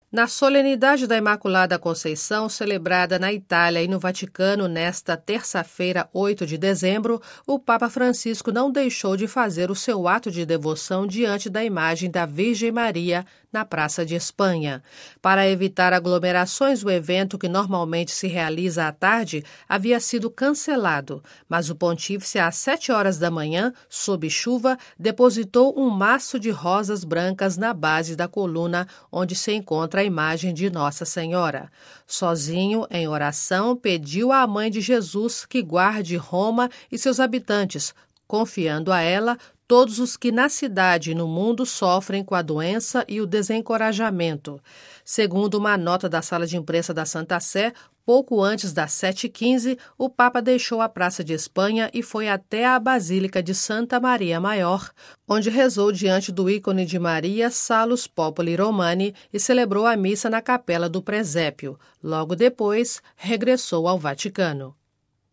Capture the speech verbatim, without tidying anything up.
Na solenidade da Imaculada Conceição, celebrada na Itália e no Vaticano nesta terça-feira, oito de dezembro, o Papa Francisco não deixou de fazer o seu ato de devoção diante da imagem da Virgem Maria na Praça de Espanha. Para evitar aglomerações, o evento, que normalmente se realiza à tarde, havia sido cancelado, mas o pontífice, às sete horas da manhã, sob chuva, depositou um maço de rosas brancas na base da coluna onde se encontra a imagem de Nossa Senhora. Sozinho, em oração, pediu à Mãe de Jesus que guarde Roma e seus habitantes, confiando a ela todos os que na cidade e no mundo sofrem com a doença e o desencorajamento. Segundo uma nota da sala de imprensa da Santa Sé, pouco antes das sete e quinze, o Papa deixou a Praça de Espanha e foi até a Basílica de Santa Maria Maior, onde rezou diante do ícone de Maria, Salus Populi Romani, e celebrou a missa na capela do presépio. Logo depois, regressou ao Vaticano.